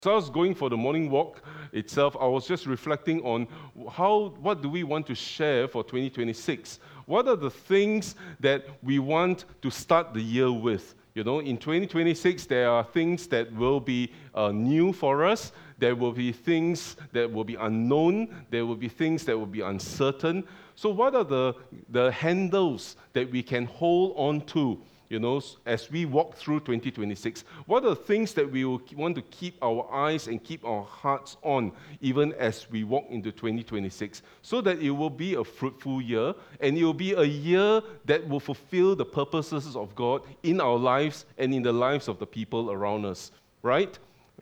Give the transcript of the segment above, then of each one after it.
So I was going for the morning walk itself, I was just reflecting on what do we want to share for 2026? What are the things that we want to start the year with? You know, in 2026, there are things that will be new for us. There will be things that will be unknown. There will be things that will be uncertain. So what are the handles that we can hold on to, you know, as we walk through 2026? What are the things that we will want to keep our eyes and keep our hearts on even as we walk into 2026, so that it will be a fruitful year and it will be a year that will fulfill the purposes of God in our lives and in the lives of the people around us, right?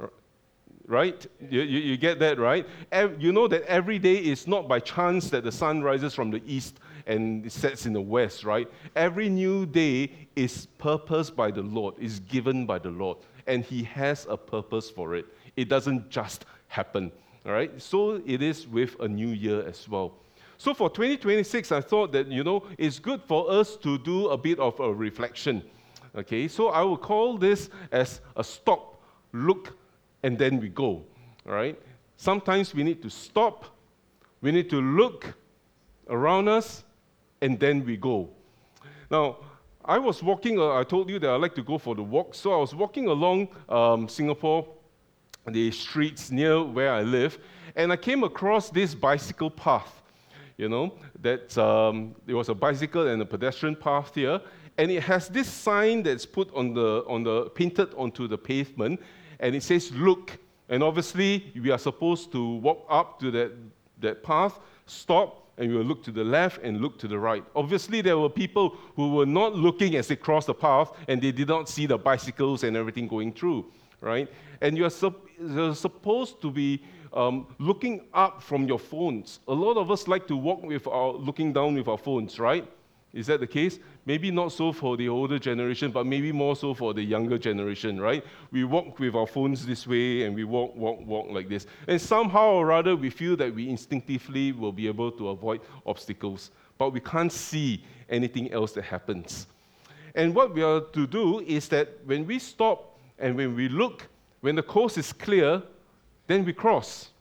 Right? You get that, right? You know that every day is not by chance that the sun rises from the east and it sets in the west, right? Every new day is purposed by the Lord, is given by the Lord, and He has a purpose for it. It doesn't just happen, all right? So it is with a new year as well. So for 2026, I thought that, you know, it's good for us to do a bit of a reflection, okay? So I will call this as a stop, look, and then we go, all right? Sometimes we need to stop, we need to look around us, and then we go. Now, I was walking, I told you that I like to go for the walk, so I was walking along Singapore, the streets near where I live, and I came across this bicycle path, you know, that there was a bicycle and a pedestrian path here, and it has this sign that's put painted onto the pavement, and it says, look. And obviously, we are supposed to walk up to that path, stop, and we will look to the left and look to the right. Obviously, there were people who were not looking as they crossed the path, and they did not see the bicycles and everything going through, right? And you're supposed to be looking up from your phones. A lot of us like to walk looking down with our phones, right? Is that the case? Maybe not so for the older generation, but maybe more so for the younger generation, right? We walk with our phones this way, and we walk like this. And somehow or other, we feel that we instinctively will be able to avoid obstacles, but we can't see anything else that happens. And what we are to do is that when we stop and when we look, when the coast is clear, then we cross.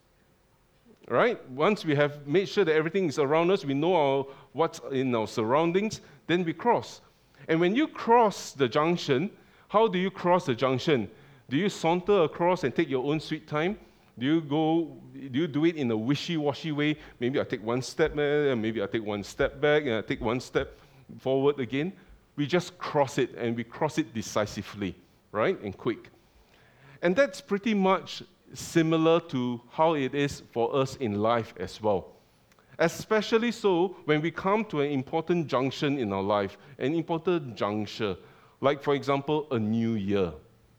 Right? Once we have made sure that everything is around us, we know what's in our surroundings, then we cross. And when you cross the junction, how do you cross the junction? Do you saunter across and take your own sweet time? Do you do it in a wishy-washy way? Maybe I take one step there, and maybe I take one step back, and I take one step forward again. We just cross it, and we cross it decisively, right? And quick. And that's pretty much similar to how it is for us in life as well. Especially so when we come to an important junction in our life, an important juncture, like, for example, a new year.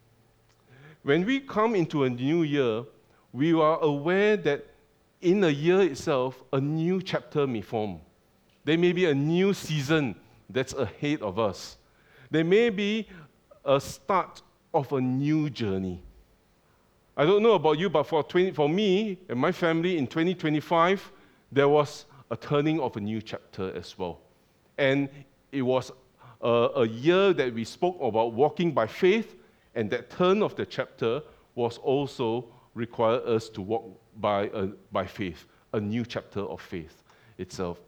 When we come into a new year, we are aware that in a year itself, a new chapter may form. There may be a new season that's ahead of us. There may be a start of a new journey. I don't know about you, but for me and my family in 2025, there was a turning of a new chapter as well. And it was a year that we spoke about walking by faith, and that turn of the chapter was also require us to walk by faith, a new chapter of faith itself.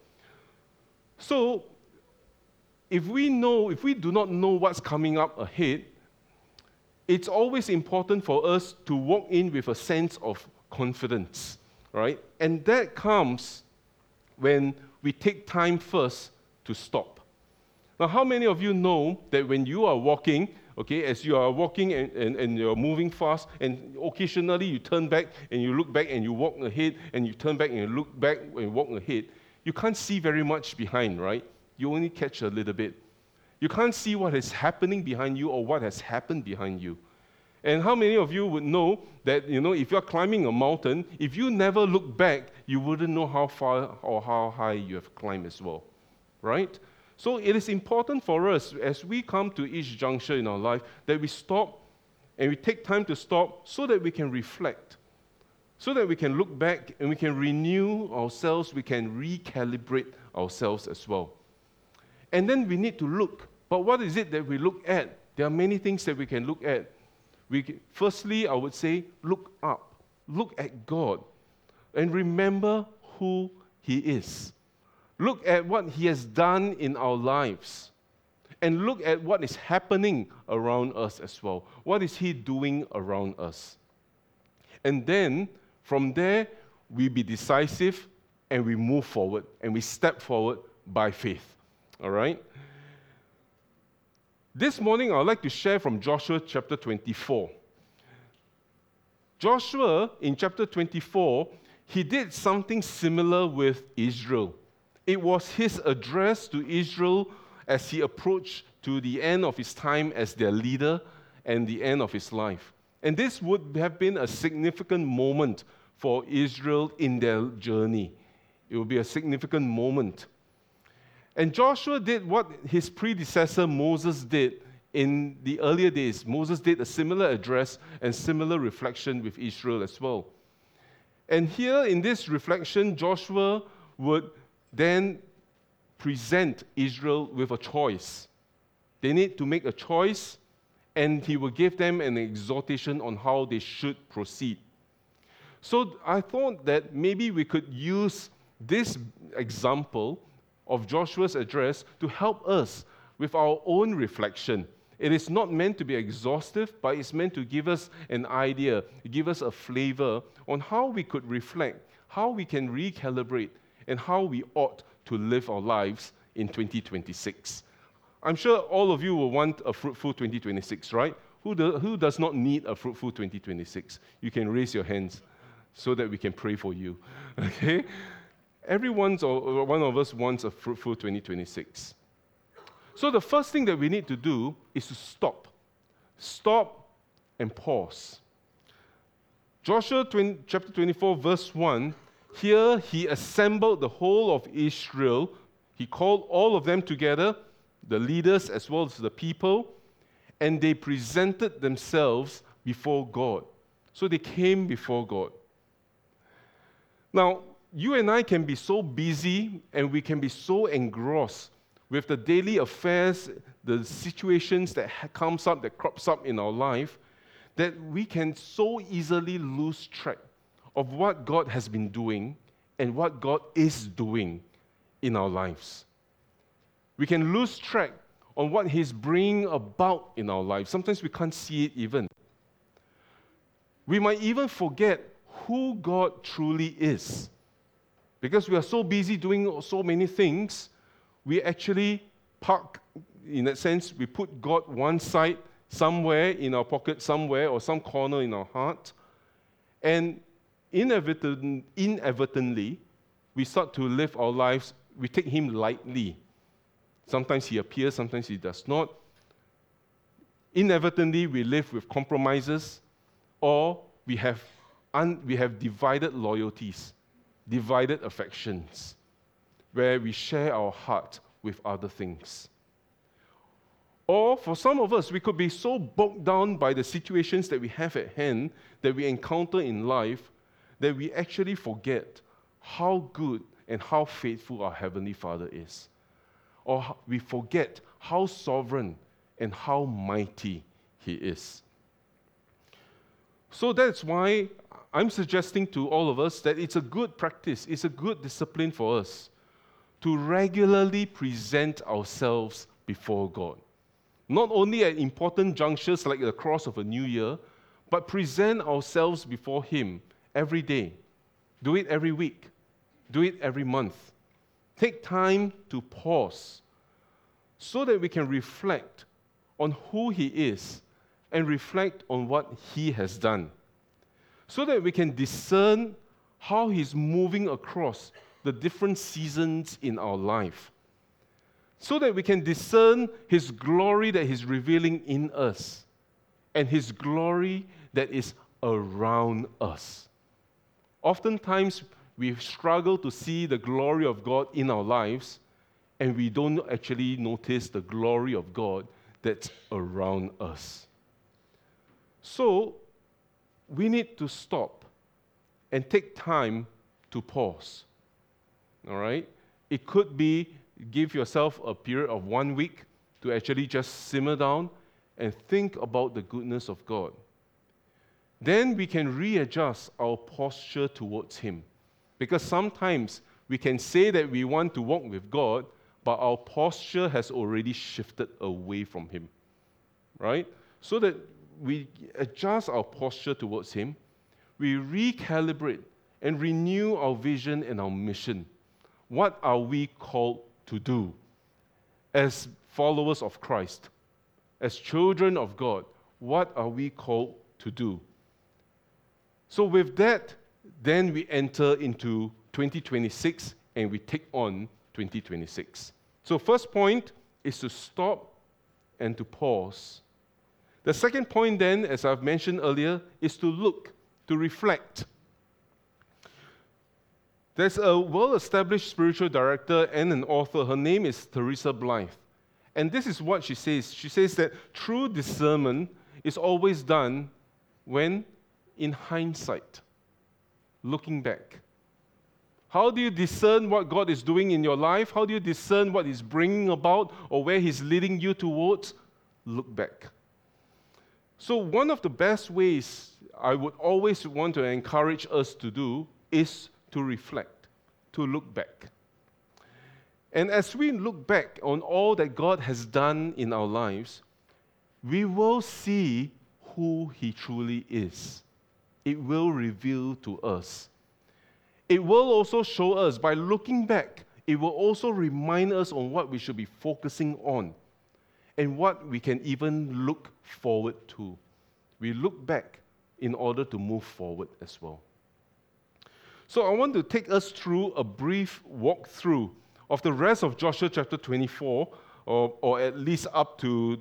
So, if we do not know what's coming up ahead, it's always important for us to walk in with a sense of confidence, right? And that comes when we take time first to stop. Now, how many of you know that when you are walking, okay, as you are walking and you're moving fast, and occasionally you turn back and you look back and you walk ahead, and you turn back and you look back and walk ahead, you can't see very much behind, right? You only catch a little bit. You can't see what is happening behind you or what has happened behind you. And how many of you would know that, you know, if you're climbing a mountain, if you never look back, you wouldn't know how far or how high you have climbed as well, right? So it is important for us, as we come to each juncture in our life, that we stop and we take time to stop so that we can reflect, so that we can look back and we can renew ourselves, we can recalibrate ourselves as well. And then we need to look. But what is it that we look at? There are many things that we can look at. Firstly, I would say, look up. Look at God. And remember who He is. Look at what He has done in our lives. And look at what is happening around us as well. What is He doing around us? And then, from there, we be decisive and we move forward and we step forward by faith. All right? This morning, I would like to share from Joshua chapter 24. Joshua, in chapter 24, he did something similar with Israel. It was his address to Israel as he approached to the end of his time as their leader and the end of his life. And this would have been a significant moment for Israel in their journey. It would be a significant moment. And Joshua did what his predecessor Moses did in the earlier days. Moses did a similar address and similar reflection with Israel as well. And here in this reflection, Joshua would then present Israel with a choice. They need to make a choice, and he will give them an exhortation on how they should proceed. So I thought that maybe we could use this example of Joshua's address to help us with our own reflection. It is not meant to be exhaustive, but it's meant to give us an idea, give us a flavor on how we could reflect, how we can recalibrate, and how we ought to live our lives in 2026. I'm sure all of you will want a fruitful 2026, right? Who does not need a fruitful 2026? You can raise your hands so that we can pray for you, okay? One of us wants a fruitful 2026. So the first thing that we need to do is to stop. Stop and pause. Joshua chapter 24, verse 1, here he assembled the whole of Israel. He called all of them together, the leaders as well as the people, and they presented themselves before God. So they came before God. Now, you and I can be so busy and we can be so engrossed with the daily affairs, the situations that crops up in our life, that we can so easily lose track of what God has been doing and what God is doing in our lives. We can lose track on what He's bringing about in our lives. Sometimes we can't see it even. We might even forget who God truly is. Because we are so busy doing so many things, we actually park, in that sense, we put God one side somewhere in our pocket somewhere or some corner in our heart, and inadvertently, we start to live our lives, we take Him lightly. Sometimes He appears, sometimes He does not. Inadvertently, we live with compromises, or we have divided loyalties, divided affections, where we share our heart with other things. Or for some of us, we could be so bogged down by the situations that we have at hand, that we encounter in life, that we actually forget how good and how faithful our Heavenly Father is. Or we forget how sovereign and how mighty He is. So that's why I'm suggesting to all of us that it's a good practice, it's a good discipline for us to regularly present ourselves before God. Not only at important junctures like the cross of a new year, but present ourselves before Him every day. Do it every week. Do it every month. Take time to pause so that we can reflect on who He is and reflect on what He has done, so that we can discern how He's moving across the different seasons in our life, so that we can discern His glory that He's revealing in us and His glory that is around us. Oftentimes, we struggle to see the glory of God in our lives, and we don't actually notice the glory of God that's around us. So, we need to stop and take time to pause. All right? It could be give yourself a period of 1 week to actually just simmer down and think about the goodness of God. then we can readjust our posture towards Him. Because sometimes we can say that we want to walk with God, but our posture has already shifted away from Him, right? So that we adjust our posture towards Him, we recalibrate and renew our vision and our mission. What are we called to do as followers of Christ? As children of God, what are we called to do? So with that, then we enter into 2026 and we take on 2026. So first point is to stop and to pause. The second point then, as I've mentioned earlier, is to look, to reflect. There's a well-established spiritual director and an author. Her name is Teresa Blythe. And this is what she says. She says that true discernment is always done when in hindsight, looking back. How do you discern what God is doing in your life? How do you discern what He's bringing about or where He's leading you towards? Look back. So one of the best ways I would always want to encourage us to do is to reflect, to look back. And as we look back on all that God has done in our lives, we will see who He truly is. It will reveal to us. It will also show us, by looking back, it will also remind us on what we should be focusing on and what we can even look forward to. We look back in order to move forward as well. So I want to take us through a brief walkthrough of the rest of Joshua chapter 24, or at least up to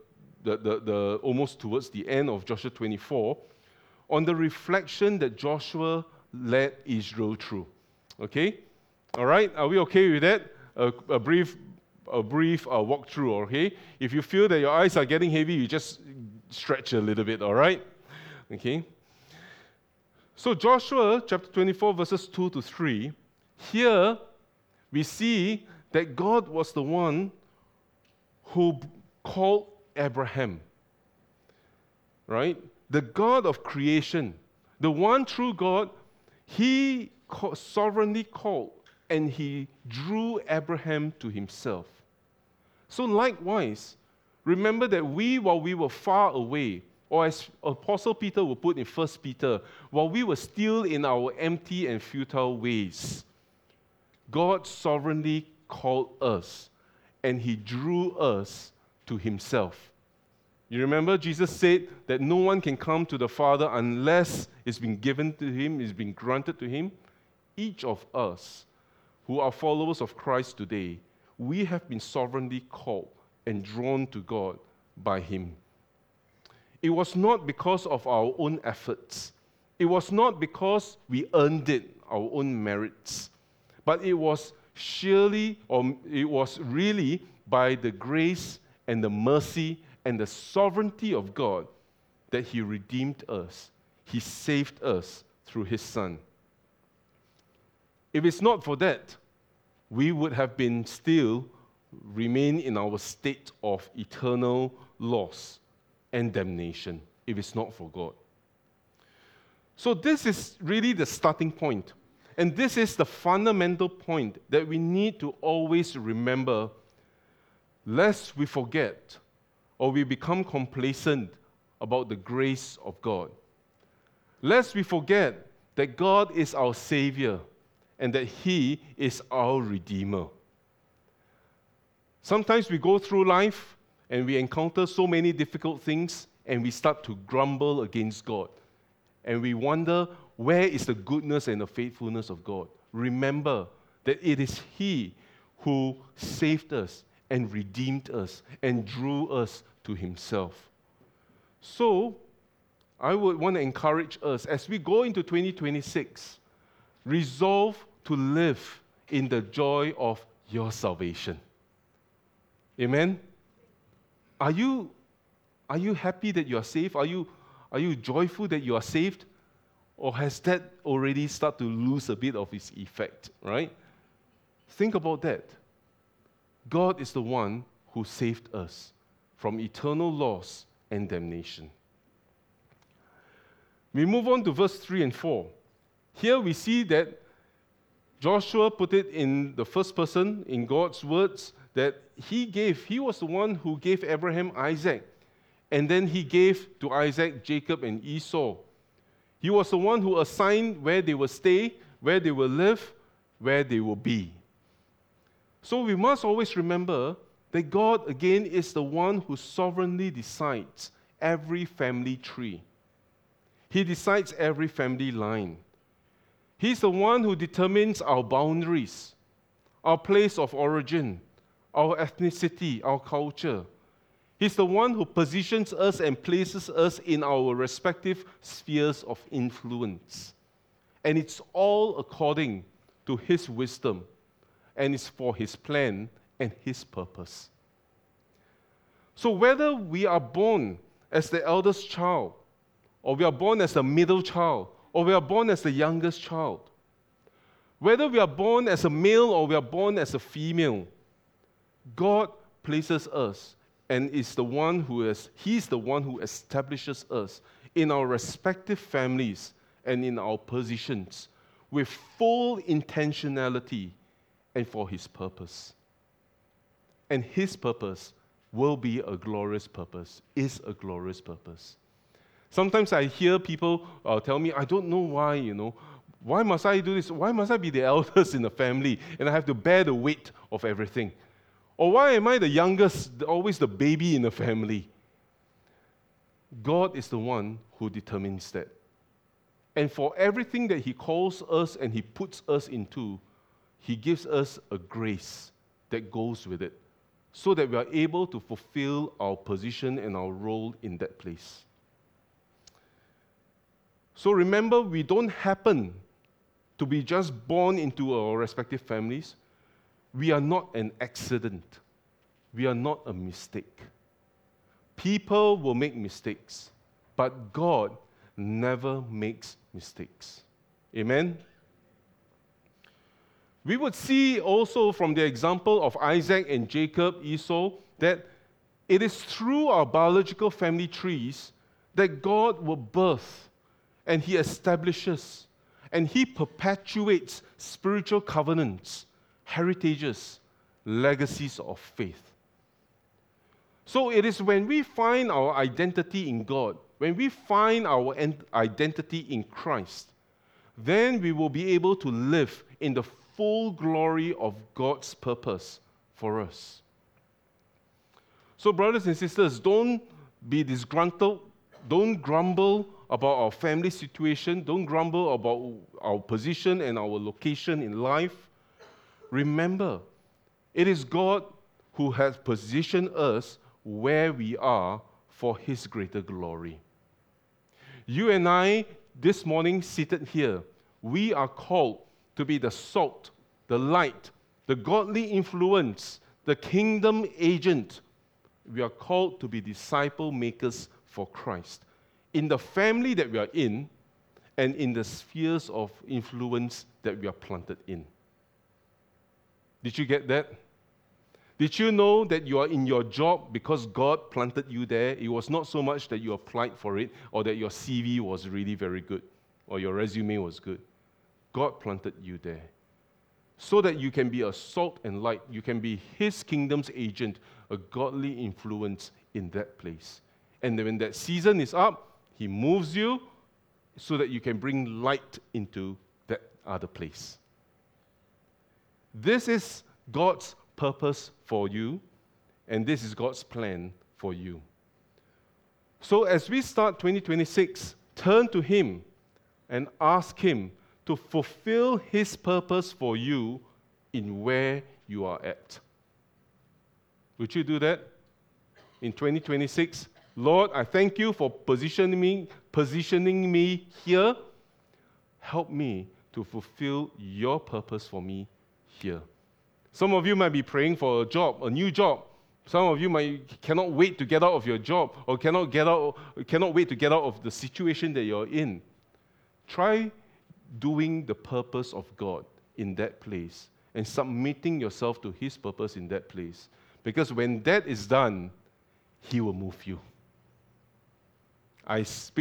the almost towards the end of Joshua 24, on the reflection that Joshua led Israel through. Okay? All right? Are we okay with that? A brief walkthrough, okay? If you feel that your eyes are getting heavy, you just stretch a little bit, all right? Okay? So Joshua chapter 24, verses 2 to 3, here we see that God was the one who called Abraham, right? The God of creation, the one true God, He sovereignly called and He drew Abraham to Himself. So likewise, remember that while we were far away, or as Apostle Peter will put in 1 Peter, while we were still in our empty and futile ways, God sovereignly called us and He drew us to Himself. You remember Jesus said that no one can come to the Father unless it's been given to Him, it's been granted to Him. Each of us who are followers of Christ today, we have been sovereignly called and drawn to God by Him. It was not because of our own efforts. It was not because we earned it, our own merits. But it was really by the grace and the mercy and the sovereignty of God that He redeemed us. He saved us through His Son. If it's not for that, we would have been still remain in our state of eternal loss and damnation, if it's not for God. So this is really the starting point. And this is the fundamental point that we need to always remember, lest we forget or we become complacent about the grace of God. Lest we forget that God is our Savior and that He is our Redeemer. Sometimes we go through life and we encounter so many difficult things and we start to grumble against God. And we wonder, where is the goodness and the faithfulness of God? Remember that it is He who saved us and redeemed us and drew us to Himself. So, I would want to encourage us, as we go into 2026, resolve to live in the joy of your salvation. Amen? Are you happy that you are saved? Are you joyful that you are saved? Or has that already started to lose a bit of its effect, right? Think about that. God is the one who saved us from eternal loss and damnation. We move on to verse 3 and 4. Here we see that Joshua put it in the first person, in God's words, that he was the one who gave Abraham Isaac. And then he gave to Isaac Jacob and Esau. He was the one who assigned where they will stay, where they will live, where they will be. So we must always remember that God, again, is the one who sovereignly decides every family tree. He decides every family line. He's the one who determines our boundaries, our place of origin, our ethnicity, our culture. He's the one who positions us and places us in our respective spheres of influence. And it's all according to His wisdom, and it's for His plan and His purpose. So whether we are born as the eldest child, or we are born as the middle child, or we are born as the youngest child, whether we are born as a male or we are born as a female, God places us and He's the one who establishes us in our respective families and in our positions with full intentionality and for His purpose. And His purpose will be a glorious purpose, is a glorious purpose. Sometimes I hear people tell me, I don't know why, why must I do this? Why must I be the eldest in the family and I have to bear the weight of everything? Or why am I the youngest, always the baby in the family? God is the one who determines that. And for everything that He calls us and He puts us into, He gives us a grace that goes with it, so that we are able to fulfill our position and our role in that place. So remember, we don't happen to be just born into our respective families. We are not an accident. We are not a mistake. People will make mistakes, but God never makes mistakes. Amen? We would see also from the example of Isaac and Jacob, Esau, that it is through our biological family trees that God will birth and He establishes and He perpetuates spiritual covenants, heritages, legacies of faith. So it is when we find our identity in God, when we find our identity in Christ, then we will be able to live in the full glory of God's purpose for us. So brothers and sisters, don't be disgruntled, don't grumble about our family situation, don't grumble about our position and our location in life. Remember, it is God who has positioned us where we are for His greater glory. You and I, this morning, seated here, we are called to be the salt, the light, the godly influence, the kingdom agent. We are called to be disciple makers for Christ in the family that we are in and in the spheres of influence that we are planted in. Did you get that? Did you know that you are in your job because God planted you there? It was not so much that you applied for it or that your CV was really very good or your resume was good. God planted you there so that you can be a salt and light. You can be His kingdom's agent, a godly influence in that place. And then when that season is up, He moves you so that you can bring light into that other place. This is God's purpose for you, and this is God's plan for you. So as we start 2026, turn to Him and ask Him to fulfill His purpose for you in where you are at. Would you do that in 2026? Lord, I thank You for positioning me here. Help me to fulfill Your purpose for me here. Some of you might be praying for a job, a new job. Some of you cannot wait to get out of your job or cannot wait to get out of the situation that you're in. Try doing the purpose of God in that place and submitting yourself to His purpose in that place. Because when that is done, He will move you. I speak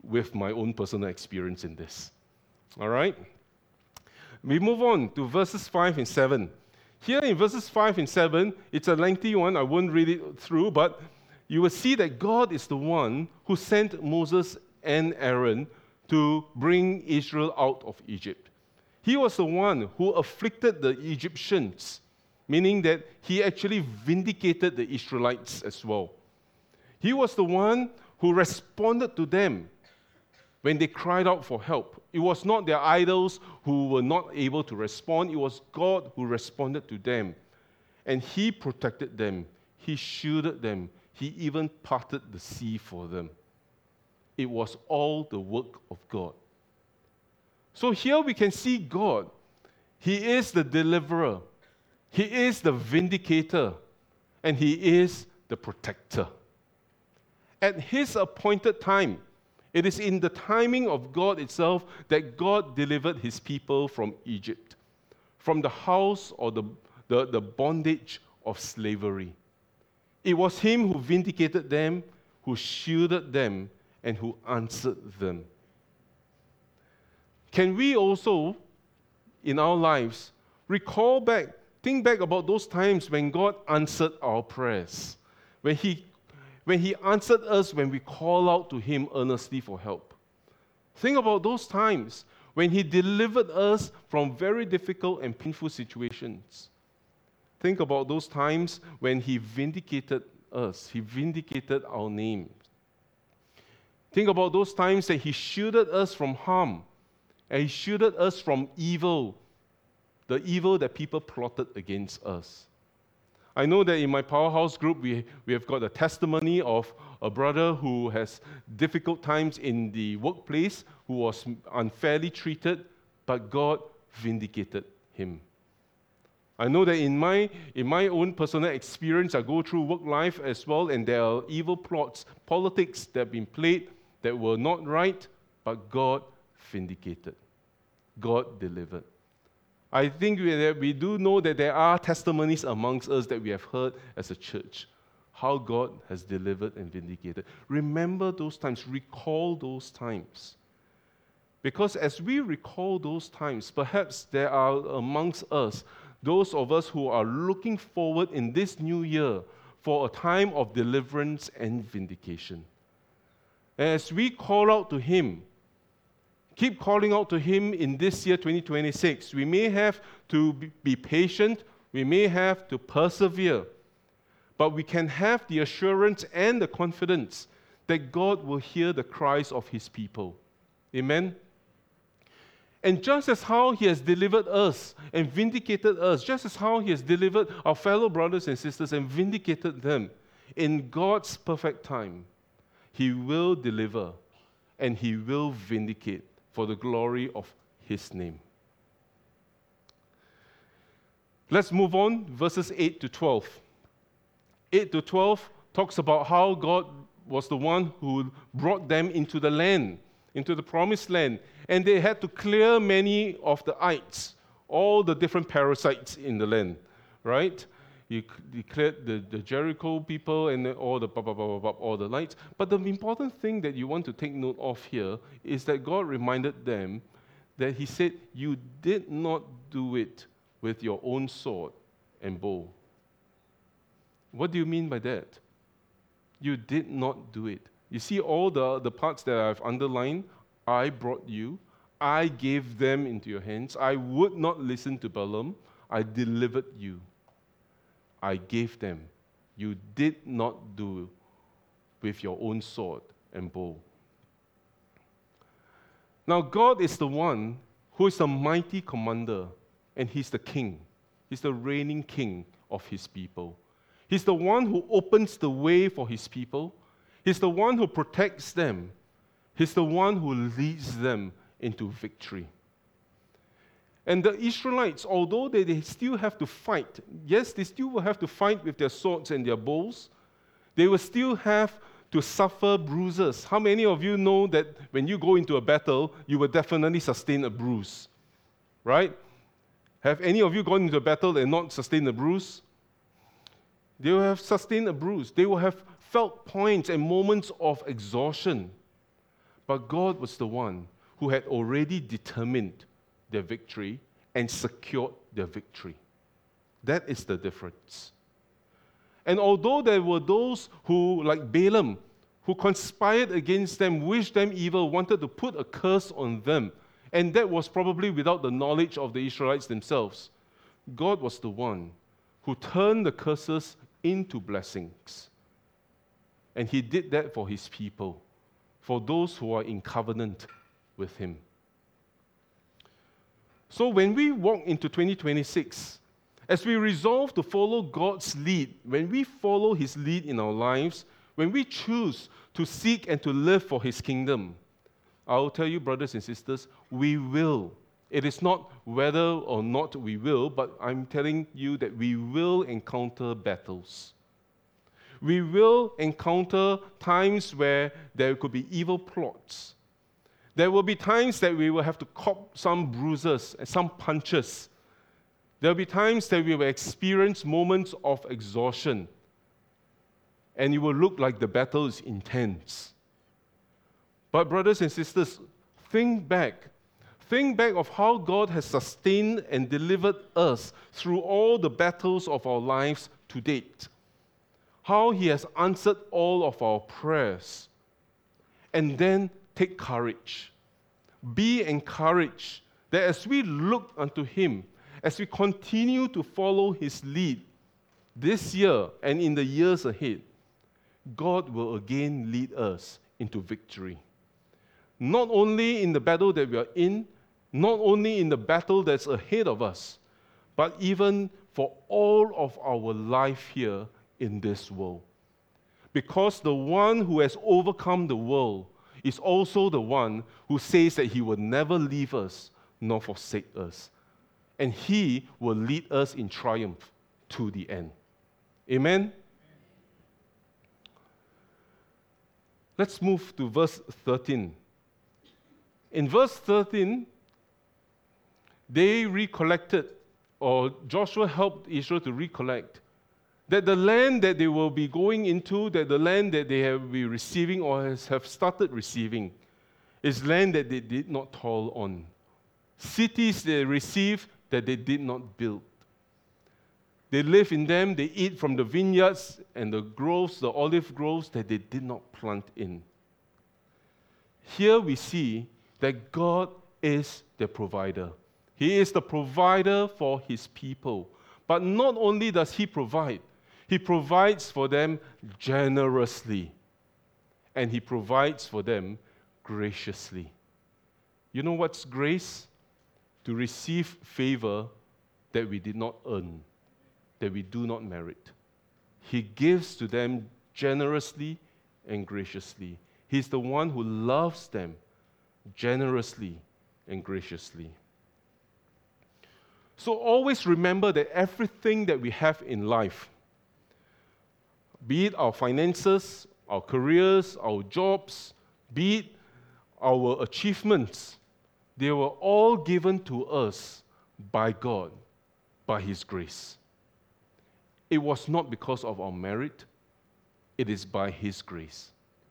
with my own personal experience in this. All right? We move on to verses 5 and 7. Here in verses 5 and 7, it's a lengthy one. I won't read it through, but you will see that God is the one who sent Moses and Aaron to bring Israel out of Egypt. He was the one who afflicted the Egyptians, meaning that he actually vindicated the Israelites as well. He was the one who responded to them when they cried out for help. It was not their idols who were not able to respond. It was God who responded to them. And he protected them. He shielded them. He even parted the sea for them. It was all the work of God. So here we can see God. He is the deliverer. He is the vindicator. And he is the protector. At his appointed time, it is in the timing of God itself that God delivered his people from Egypt, from the house or the bondage of slavery. It was him who vindicated them, who shielded them, and who answered them. Can we also, in our lives, think back about those times when God answered our prayers, when He answered us when we call out to Him earnestly for help. Think about those times when He delivered us from very difficult and painful situations. Think about those times when He vindicated us. He vindicated our name. Think about those times that He shielded us from harm and He shielded us from evil, the evil that people plotted against us. I know that in my Powerhouse group, we have got a testimony of a brother who has difficult times in the workplace, who was unfairly treated, but God vindicated him. I know that in my own personal experience, I go through work life as well, and there are evil plots, politics that have been played that were not right, but God vindicated. God delivered. I think we do know that there are testimonies amongst us that we have heard as a church, how God has delivered and vindicated. Remember those times, recall those times. Because as we recall those times, perhaps there are amongst us, those of us who are looking forward in this new year for a time of deliverance and vindication. And as we call out to Him, keep calling out to Him in this year, 2026. We may have to be patient. We may have to persevere. But we can have the assurance and the confidence that God will hear the cries of His people. Amen? And just as how He has delivered us and vindicated us, just as how He has delivered our fellow brothers and sisters and vindicated them, in God's perfect time, He will deliver and He will vindicate for the glory of His name. Let's move on, verses 8 to 12. 8 to 12 talks about how God was the one who brought them into the land, into the promised land, and they had to clear many of the ites, all the different parasites in the land, right? He cleared the Jericho people and all the lights. But the important thing that you want to take note of here is that God reminded them that He said, you did not do it with your own sword and bow. What do you mean by that? You did not do it. You see all the parts that I've underlined? I brought you. I gave them into your hands. I would not listen to Balaam. I delivered you. I gave them. You did not do with your own sword and bow. Now, God is the one who is the mighty commander, and He's the king. He's the reigning king of His people. He's the one who opens the way for His people. He's the one who protects them. He's the one who leads them into victory. And the Israelites, although they still have to fight, yes, they still will have to fight with their swords and their bows, they will still have to suffer bruises. How many of you know that when you go into a battle, you will definitely sustain a bruise? Right? Have any of you gone into a battle and not sustained a bruise? They will have sustained a bruise. They will have felt points and moments of exhaustion. but God was the one who had already determined their victory and secured their victory. That is the difference. And although there were those who, like Balaam, who conspired against them, wished them evil, wanted to put a curse on them, and that was probably without the knowledge of the Israelites themselves, God was the one who turned the curses into blessings. And He did that for His people, for those who are in covenant with Him. So when we walk into 2026, as we resolve to follow God's lead, when we follow His lead in our lives, when we choose to seek and to live for His kingdom, I'll tell you, brothers and sisters, we will. It is not whether or not we will, but I'm telling you that we will encounter battles. We will encounter times where there could be evil plots. There will be times that we will have to cop some bruises and some punches. There will be times that we will experience moments of exhaustion, and it will look like the battle is intense. But brothers and sisters, think back. Think back of how God has sustained and delivered us through all the battles of our lives to date. How He has answered all of our prayers. And then take courage. Be encouraged that as we look unto Him, as we continue to follow His lead this year and in the years ahead, God will again lead us into victory. Not only in the battle that we are in, not only in the battle that's ahead of us, but even for all of our life here in this world. Because the one who has overcome the world is also the one who says that He will never leave us nor forsake us. And He will lead us in triumph to the end. Amen? Let's move to verse 13. In verse 13, they recollected, or Joshua helped Israel to recollect, that the land that they will be going into, that the land that they have been receiving or have started receiving, is land that they did not toil on. Cities they received that they did not build. They live in them, they eat from the vineyards and the groves, the olive groves that they did not plant in. Here we see that God is the provider. He is the provider for His people. But not only does He provide, He provides for them generously. And He provides for them graciously. You know what's grace? To receive favor that we did not earn, that we do not merit. He gives to them generously and graciously. He's the one who loves them generously and graciously. So always remember that everything that we have in life, be it our finances, our careers, our jobs, be it our achievements, they were all given to us by God, by His grace. It was not because of our merit, it is by His grace.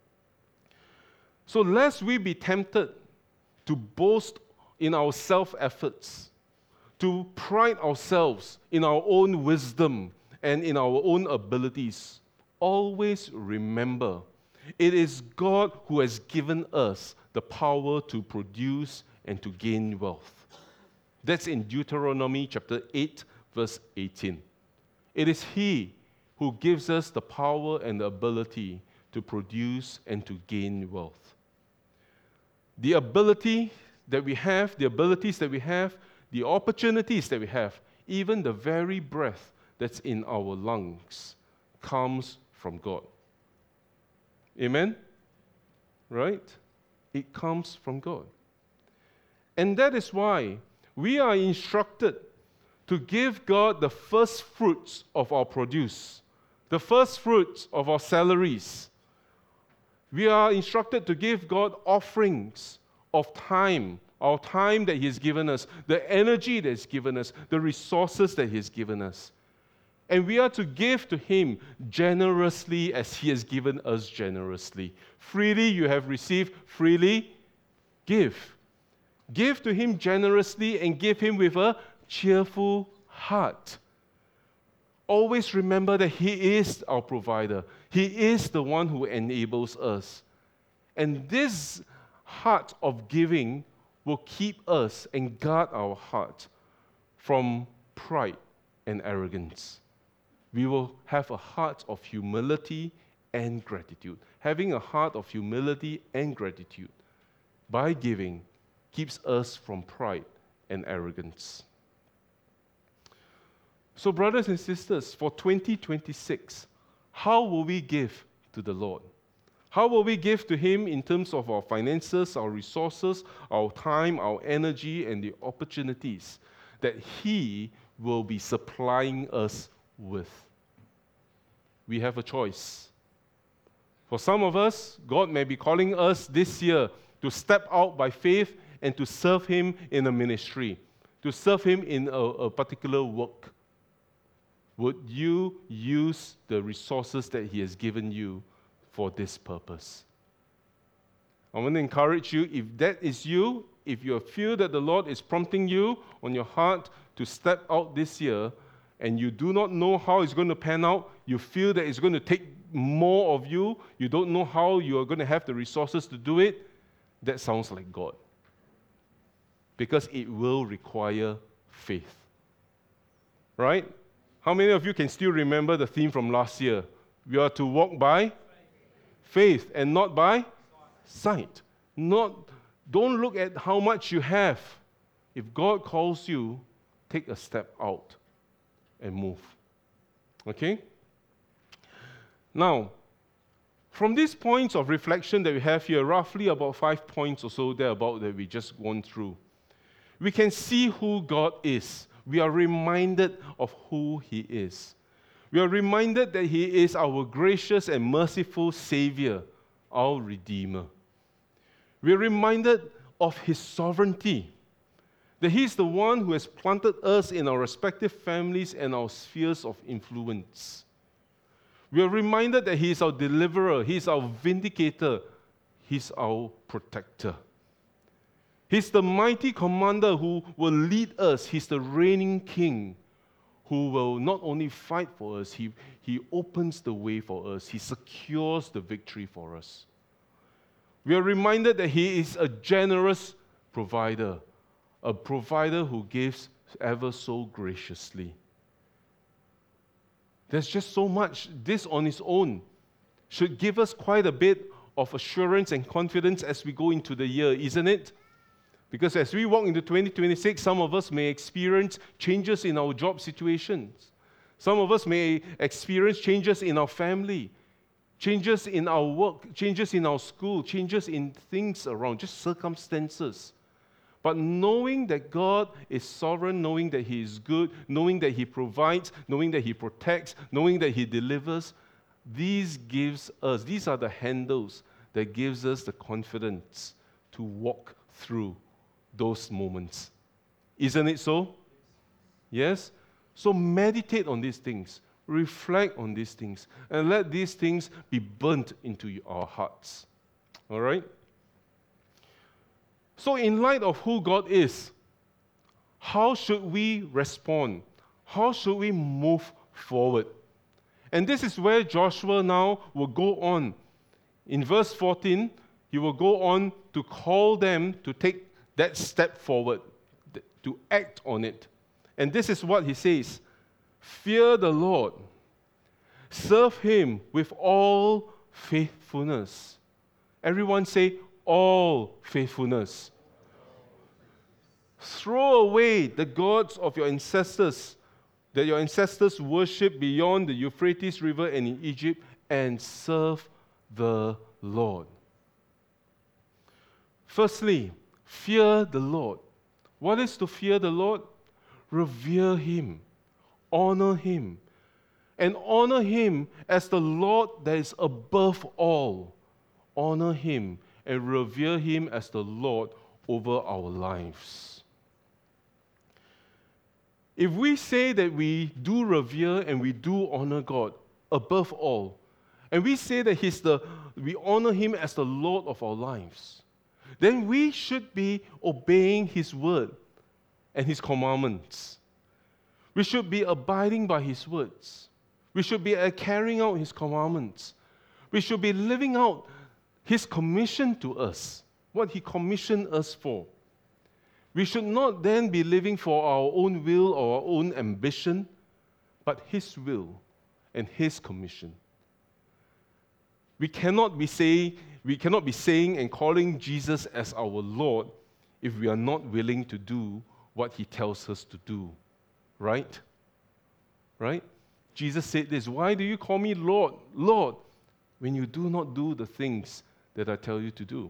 So lest we be tempted to boast in our self-efforts, to pride ourselves in our own wisdom and in our own abilities, always remember, it is God who has given us the power to produce and to gain wealth. That's in Deuteronomy chapter 8, verse 18. It is He who gives us the power and the ability to produce and to gain wealth. The ability that we have, the abilities that we have, the opportunities that we have, even the very breath that's in our lungs, comes from God. Amen? Right? It comes from God. And that is why we are instructed to give God the first fruits of our produce, the first fruits of our salaries. We are instructed to give God offerings of time, our time that He has given us, the energy that He has given us, the resources that He has given us. And we are to give to Him generously as He has given us generously. Freely you have received, freely give. Give to Him generously and give Him with a cheerful heart. Always remember that He is our provider. He is the one who enables us. And this heart of giving will keep us and guard our heart from pride and arrogance. We will have a heart of humility and gratitude. Having a heart of humility and gratitude by giving keeps us from pride and arrogance. So, brothers and sisters, for 2026, how will we give to the Lord? How will we give to Him in terms of our finances, our resources, our time, our energy, and the opportunities that He will be supplying us with? We have a choice. For some of us, God may be calling us this year to step out by faith and to serve Him in a ministry, to serve Him in a particular work. Would you use the resources that He has given you for this purpose? I want to encourage you, if that is you, if you feel that the Lord is prompting you on your heart to step out this year, and you do not know how it's going to pan out, you feel that it's going to take more of you, you don't know how you are going to have the resources to do it, that sounds like God. Because it will require faith. Right? How many of you can still remember the theme from last year? We are to walk by faith and not by sight. Don't look at how much you have. If God calls you, take a step out and move. Okay? Now, from these points of reflection that we have here, roughly about 5 points or so thereabout that we just gone through, we can see who God is. We are reminded of who He is. We are reminded that He is our gracious and merciful Savior, our Redeemer. We are reminded of His sovereignty, that He is the one who has planted us in our respective families and our spheres of influence. We are reminded that He is our deliverer, He is our vindicator, He is our protector. He's the mighty commander who will lead us. He's the reigning king who will not only fight for us, he opens the way for us. He secures the victory for us. We are reminded that He is a generous provider, a provider who gives ever so graciously. There's just so much. This on its own should give us quite a bit of assurance and confidence as we go into the year, isn't it? Because as we walk into 2026, some of us may experience changes in our job situations. Some of us may experience changes in our family, changes in our work, changes in our school, changes in things around, just circumstances. But knowing that God is sovereign, knowing that He is good, knowing that He provides, knowing that He protects, knowing that He delivers, these are the handles that gives us the confidence to walk through those moments. Isn't it so? Yes? So meditate on these things, reflect on these things, and let these things be burnt into our hearts. All right? So in light of who God is, how should we respond? How should we move forward? And this is where Joshua now will go on. In verse 14, he will go on to call them to take that step forward, to act on it. And this is what he says: fear the Lord, serve Him with all faithfulness. Everyone say, all faithfulness. Throw away the gods of your ancestors, that your ancestors worshipped beyond the Euphrates River and in Egypt, and serve the Lord. Firstly, fear the Lord. What is to fear the Lord? Revere Him, honor Him, and honor Him as the Lord that is above all. Honor Him and revere Him as the Lord over our lives. If we say that we do revere and we do honor God above all, and we say that we honor Him as the Lord of our lives, then we should be obeying His word and His commandments. We should be abiding by His words. We should be carrying out His commandments. We should be living out His commission to us, what He commissioned us for. We should not then be living for our own will or our own ambition, but His will and His commission. We cannot be saying and calling Jesus as our Lord if we are not willing to do what He tells us to do. Right? Right? Jesus said this, "Why do you call me Lord, Lord, when you do not do the things that I tell you to do?"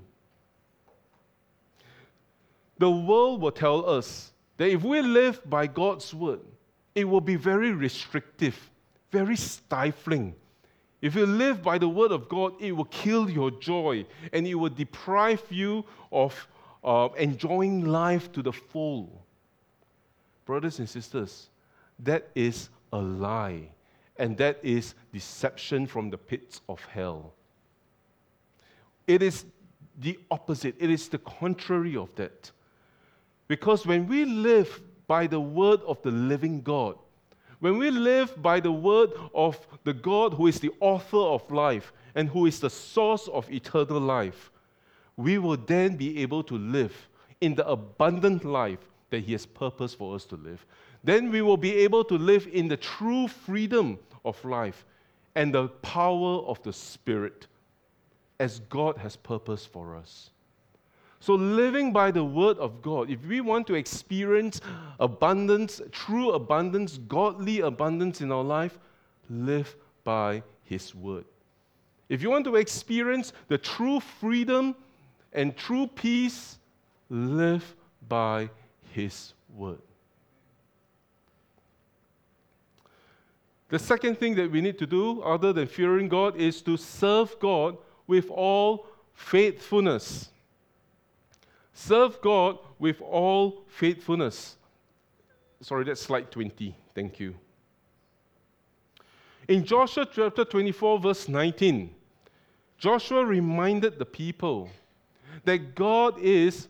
The world will tell us that if we live by God's word, it will be very restrictive, very stifling. If you live by the word of God, it will kill your joy and it will deprive you of enjoying life to the full. Brothers and sisters, that is a lie, and that is deception from the pits of hell. It is the opposite. It is the contrary of that. Because when we live by the word of the living God, when we live by the word of the God who is the author of life and who is the source of eternal life, we will then be able to live in the abundant life that He has purposed for us to live. Then we will be able to live in the true freedom of life and the power of the Spirit as God has purposed for us. So living by the word of God, if we want to experience abundance, true abundance, godly abundance in our life, live by His word. If you want to experience the true freedom and true peace, live by His word. The second thing that we need to do, other than fearing God, is to serve God with all faithfulness. Serve God with all faithfulness. Sorry, that's slide 20. Thank you. In Joshua chapter 24, verse 19, Joshua reminded the people that God is...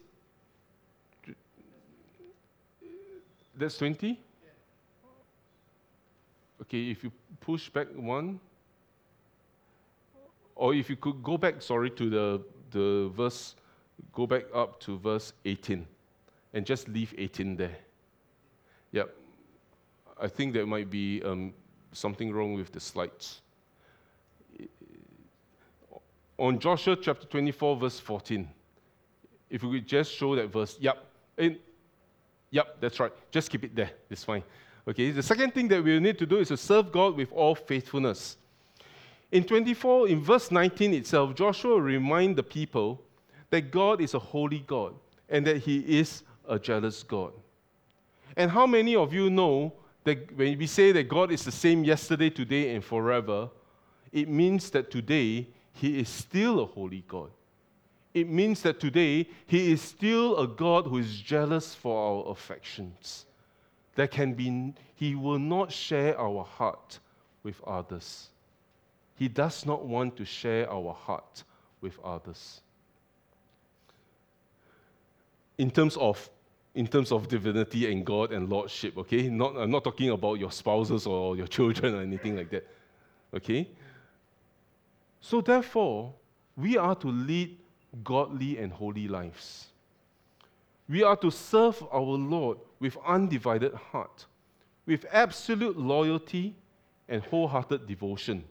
That's 20? Okay, if you push back one, or if you could go back, to the verse, go back up to verse 18, and just leave 18 there. Yep. I think there might be something wrong with the slides. On Joshua chapter 24, verse 14, if we could just show that verse. Yep, that's right. Just keep it there. It's fine. Okay, the second thing that we need to do is to serve God with all faithfulness. In verse 19 itself, Joshua reminds the people that God is a holy God and that He is a jealous God. And how many of you know that when we say that God is the same yesterday, today, and forever, it means that today He is still a holy God. It means that today He is still a God who is jealous for our affections. He will not share our heart with others. He does not want to share our heart with others. In terms of divinity and God and lordship, okay? I'm not talking about your spouses or your children or anything like that, okay? So therefore, we are to lead godly and holy lives. We are to serve our Lord with undivided heart, with absolute loyalty and wholehearted devotion.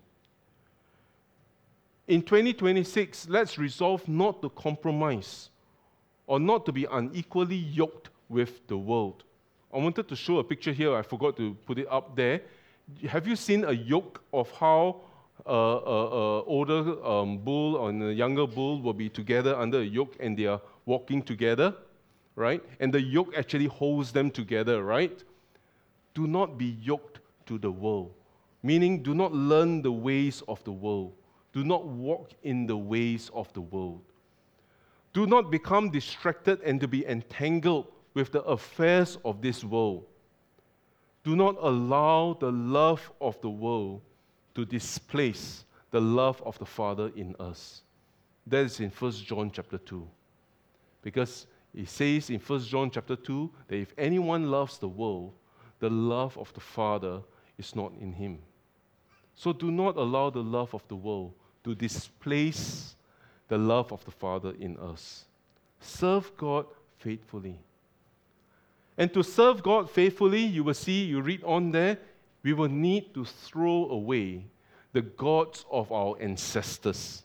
In 2026, let's resolve not to compromise or not to be unequally yoked with the world. I wanted to show a picture here. I forgot to put it up there. Have you seen a yoke of how an older bull and a younger bull will be together under a yoke and they are walking together, right? And the yoke actually holds them together, right? Do not be yoked to the world, meaning do not learn the ways of the world. Do not walk in the ways of the world. Do not become distracted and to be entangled with the affairs of this world. Do not allow the love of the world to displace the love of the Father in us. That is in 1 John chapter 2. Because it says in 1 John chapter 2 that if anyone loves the world, the love of the Father is not in him. So do not allow the love of the world to displace the love of the Father in us. Serve God faithfully. And to serve God faithfully, you will see, you read on there, we will need to throw away the gods of our ancestors.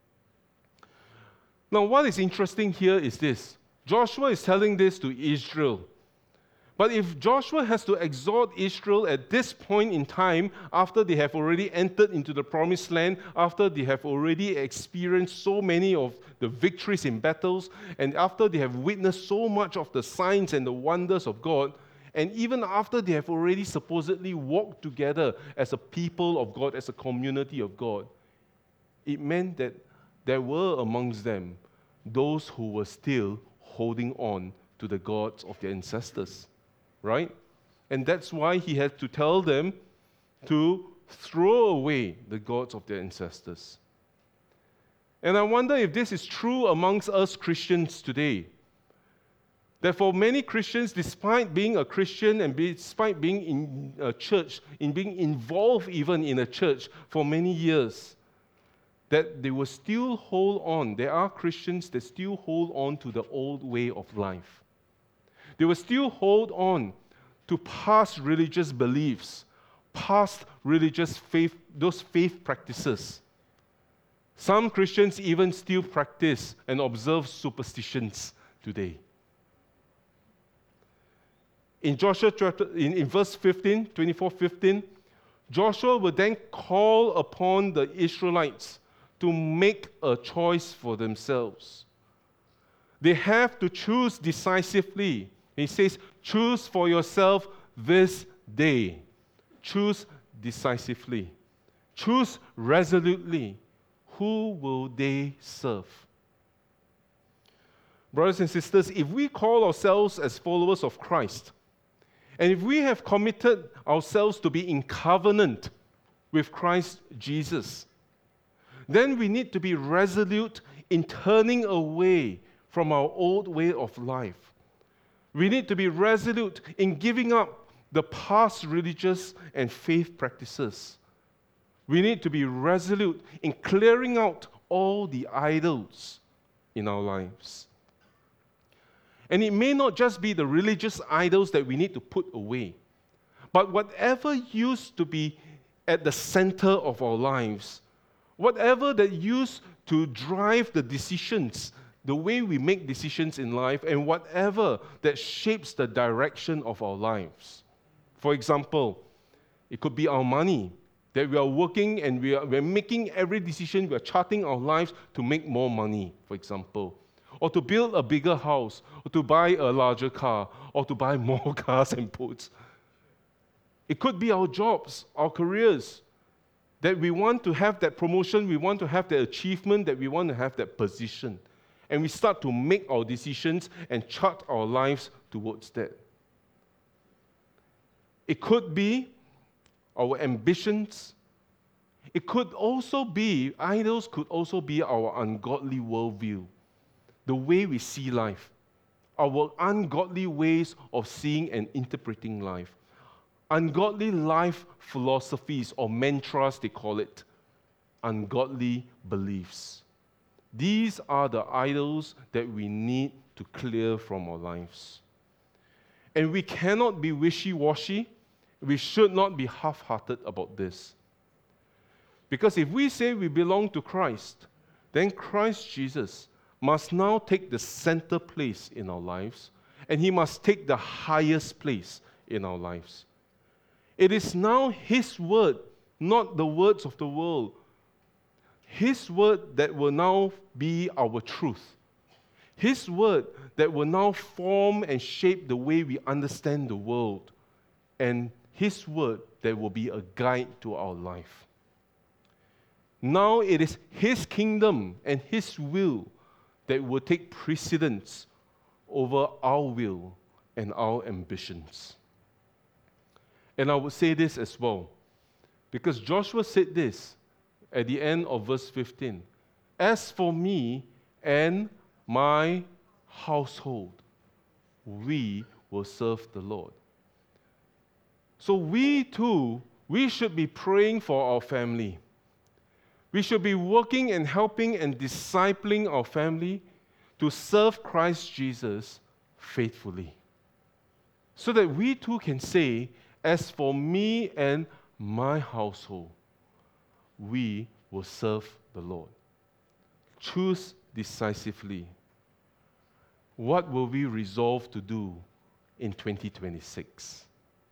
Now, what is interesting here is this. Joshua is telling this to Israel. But if Joshua has to exhort Israel at this point in time, after they have already entered into the promised land, after they have already experienced so many of the victories in battles, and after they have witnessed so much of the signs and the wonders of God, and even after they have already supposedly walked together as a people of God, as a community of God, it meant that there were amongst them those who were still holding on to the gods of their ancestors. Right? And that's why he had to tell them to throw away the gods of their ancestors. And I wonder if this is true amongst us Christians today. That for many Christians, despite being a Christian and despite being in a church, in being involved even in a church for many years, that they will still hold on. There are Christians that still hold on to the old way of life. They will still hold on to past religious beliefs, past religious faith, those faith practices. Some Christians even still practice and observe superstitions today. In Joshua chapter, in verse 15, 24:15, Joshua will then call upon the Israelites to make a choice for themselves. They have to choose decisively. He says, choose for yourself this day. Choose decisively. Choose resolutely. Who will they serve? Brothers and sisters, if we call ourselves as followers of Christ, and if we have committed ourselves to be in covenant with Christ Jesus, then we need to be resolute in turning away from our old way of life. We need to be resolute in giving up the past religious and faith practices. We need to be resolute in clearing out all the idols in our lives. And it may not just be the religious idols that we need to put away, but whatever used to be at the center of our lives, whatever that used to drive the decisions, the way we make decisions in life, and whatever that shapes the direction of our lives. For example, it could be our money, that we are working and we're making every decision, we're charting our lives to make more money, for example. Or to build a bigger house, or to buy a larger car, or to buy more cars and boats. It could be our jobs, our careers, that we want to have that promotion, we want to have that achievement, that we want to have that position. And we start to make our decisions and chart our lives towards that. It could be our ambitions. It could also be, idols could also be our ungodly worldview, the way we see life, our ungodly ways of seeing and interpreting life, ungodly life philosophies or mantras, they call it, ungodly beliefs. These are the idols that we need to clear from our lives. And we cannot be wishy-washy. We should not be half-hearted about this. Because if we say we belong to Christ, then Christ Jesus must now take the center place in our lives, and He must take the highest place in our lives. It is now His word, not the words of the world, His word that will now be our truth. His word that will now form and shape the way we understand the world. And His word that will be a guide to our life. Now it is His kingdom and His will that will take precedence over our will and our ambitions. And I would say this as well, because Joshua said this at the end of verse 15. As for me and my household, we will serve the Lord. So we too, we should be praying for our family. We should be working and helping and discipling our family to serve Christ Jesus faithfully. So that we too can say, as for me and my household, we will serve the Lord. Choose decisively. What will we resolve to do in 2026?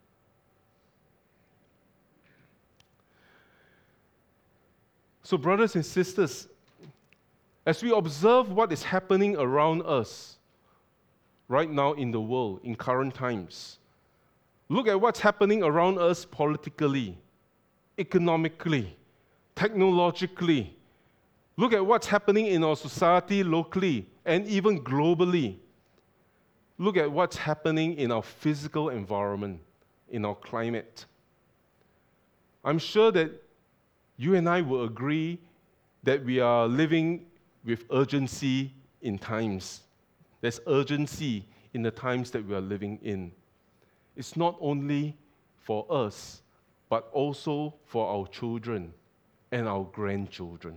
So, brothers and sisters, as we observe what is happening around us right now in the world, in current times, look at what's happening around us politically, economically, technologically. Look at what's happening in our society locally and even globally. Look at what's happening in our physical environment, in our climate. I'm sure that you and I will agree that we are living with urgency in times. There's urgency in the times that we are living in. It's not only for us, but also for our children and our grandchildren.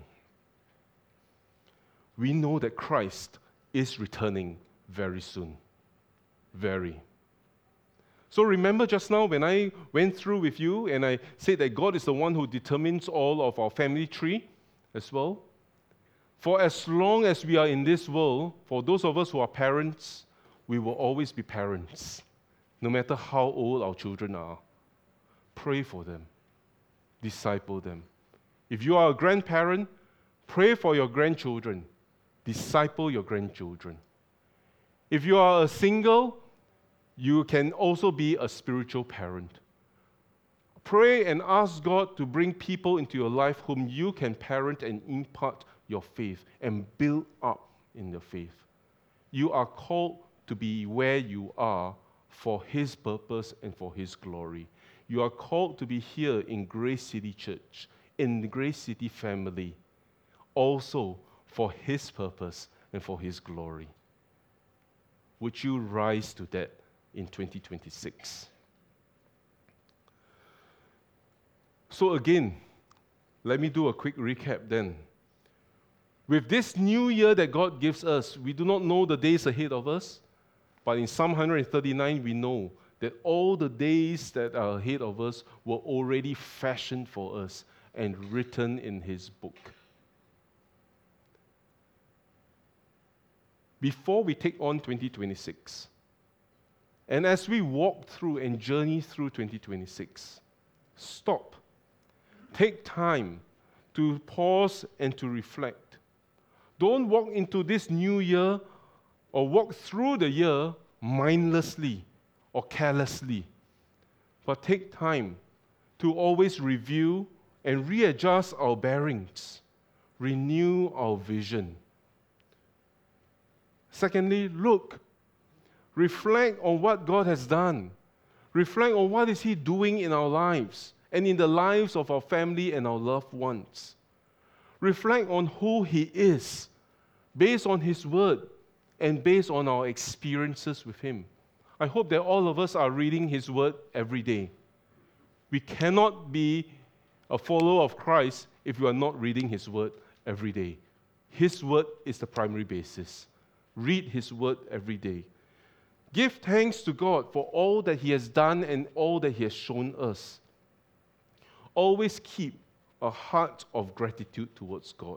We know that Christ is returning very soon. Very. So remember just now when I went through with you and I said that God is the one who determines all of our family tree as well? For as long as we are in this world, for those of us who are parents, we will always be parents, no matter how old our children are. Pray for them. Disciple them. If you are a grandparent, pray for your grandchildren. Disciple your grandchildren. If you are a single, you can also be a spiritual parent. Pray and ask God to bring people into your life whom you can parent and impart your faith and build up in your faith. You are called to be where you are for His purpose and for His glory. You are called to be here in Grace City Church, in the Grace City family, also for His purpose and for His glory. Would you rise to that in 2026? So again, let me do a quick recap then. With this new year that God gives us, we do not know the days ahead of us, but in Psalm 139 we know that all the days that are ahead of us were already fashioned for us and written in His book. Before we take on 2026, and as we walk through and journey through 2026, stop. Take time to pause and to reflect. Don't walk into this new year or walk through the year mindlessly or carelessly, but take time to always review and readjust our bearings, renew our vision. Secondly, look. Reflect on what God has done. Reflect on what is He doing in our lives and in the lives of our family and our loved ones. Reflect on who He is based on His word and based on our experiences with Him. I hope that all of us are reading His word every day. We cannot be a follower of Christ if we are not reading His word every day. His word is the primary basis. Read His word every day. Give thanks to God for all that He has done and all that He has shown us. Always keep a heart of gratitude towards God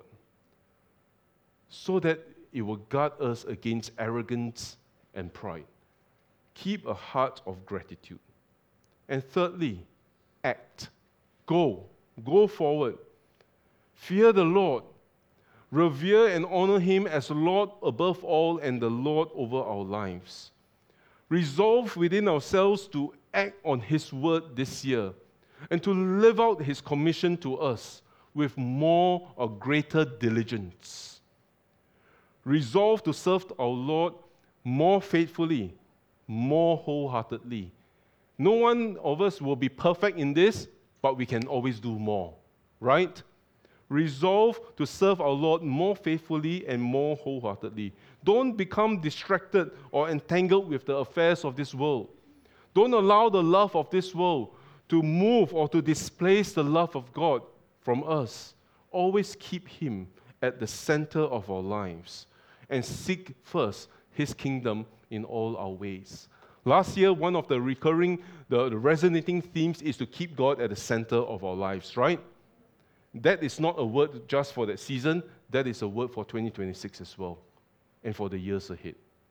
so that it will guard us against arrogance and pride. Keep a heart of gratitude. And thirdly, act. Go forward. Fear the Lord. Revere and honor Him as Lord above all and the Lord over our lives. Resolve within ourselves to act on His word this year and to live out His commission to us with more or greater diligence. Resolve to serve our Lord more faithfully, more wholeheartedly, No one of us will be perfect in this, but we can always do more, right? Resolve to serve our Lord more faithfully and more wholeheartedly. Don't become distracted or entangled with the affairs of this world. Don't allow the love of this world to move or to displace the love of God from us. Always keep Him at the center of our lives and seek first His kingdom in all our ways. Last year, one of the resonating themes is to keep God at the center of our lives, right? That is not a word just for that season. That is a word for 2026 as well, and for the years ahead.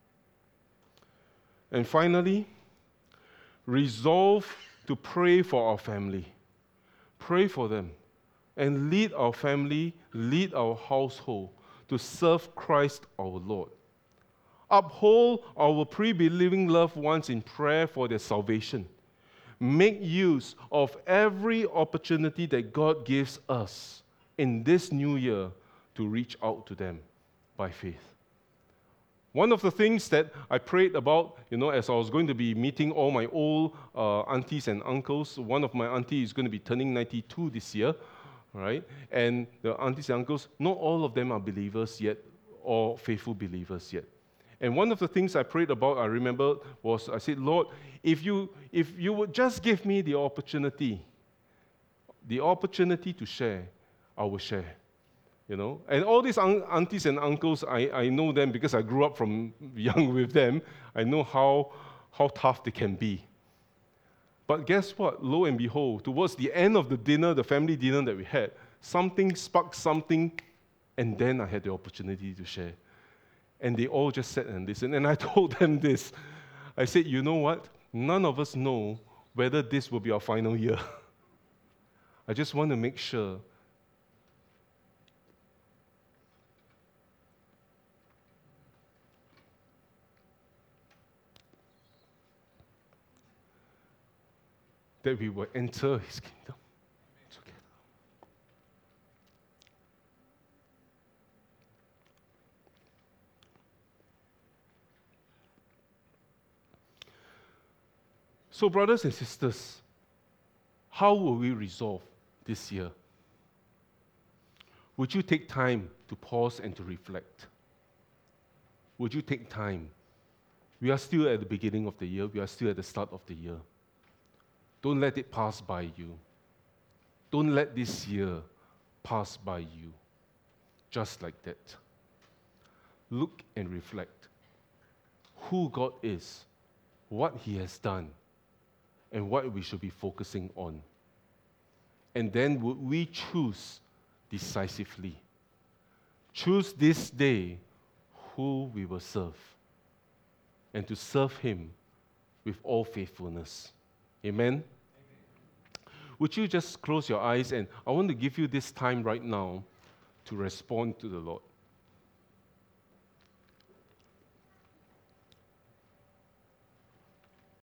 And finally, resolve to pray for our family. Pray for them. And lead our family, lead our household to serve Christ our Lord. Uphold our pre-believing loved ones in prayer for their salvation. Make use of every opportunity that God gives us in this new year to reach out to them by faith. One of the things that I prayed about, as I was going to be meeting all my old aunties and uncles, one of my aunties is going to be turning 92 this year, right? And the aunties and uncles, not all of them are believers yet or faithful believers yet. And one of the things I prayed about, I remember, was I said, Lord, if you would just give me the opportunity to share, I will share. And all these aunties and uncles, I know them because I grew up from young with them. I know how tough they can be. But guess what? Lo and behold, towards the end of the dinner, the family dinner that we had, something sparked something, and then I had the opportunity to share. And they all just sat and listened. And I told them this. I said, you know what? None of us know whether this will be our final year. I just want to make sure that we will enter His kingdom together. So, brothers and sisters, how will we resolve this year? Would you take time to pause and to reflect? Would you take time? We are still at the beginning of the year. We are still at the start of the year. Don't let it pass by you. Don't let this year pass by you just like that. Look and reflect who God is, what He has done, and what we should be focusing on. And then would we choose decisively? Choose this day who we will serve, and to serve Him with all faithfulness. Amen? Would you just close your eyes, and I want to give you this time right now to respond to the Lord.